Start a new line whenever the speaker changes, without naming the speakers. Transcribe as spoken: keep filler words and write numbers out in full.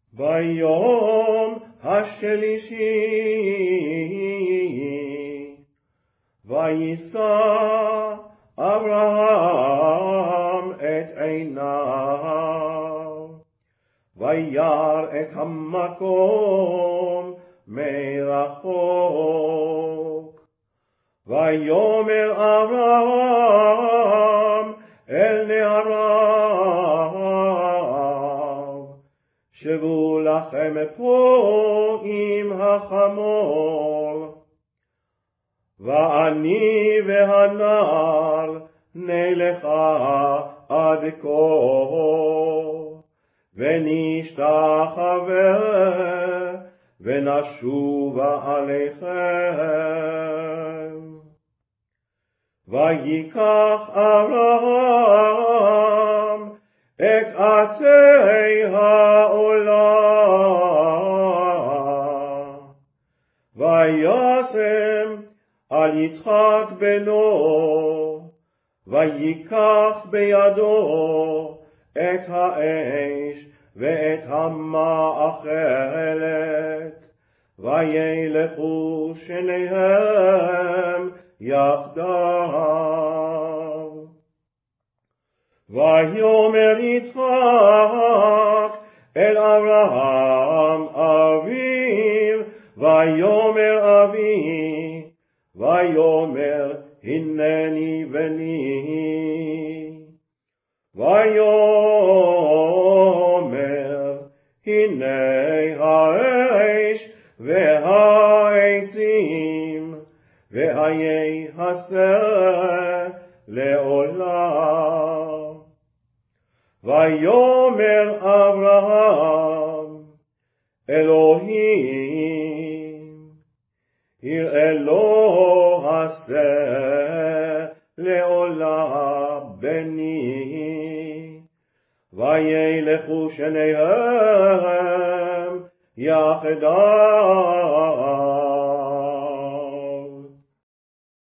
ביום השלישי ויישא אברהם את עיניו, וירא את המקום מרחוק. ויאמר אברהם אל נעריו, שבו לכם פה עם החמור, ואני והנער נלכה עד כה, ונשתחווה ונשובה עליכם. ויקח אברהם את עצי העולה, וישם על יצחק בנו, ויקח בידו את האש ואת המאכלת, וילכו שניהם יחדיו. ויאמר יצחק אל אברהם אביו, ויאמר אבי, ויאמר הנני בני, ויאמר הנה האש והעצים, ויעשה לעולם. ויאמר אברהם אלוהים, יראה לו עשה לעולם בני, וילכו שניהם יחדיו.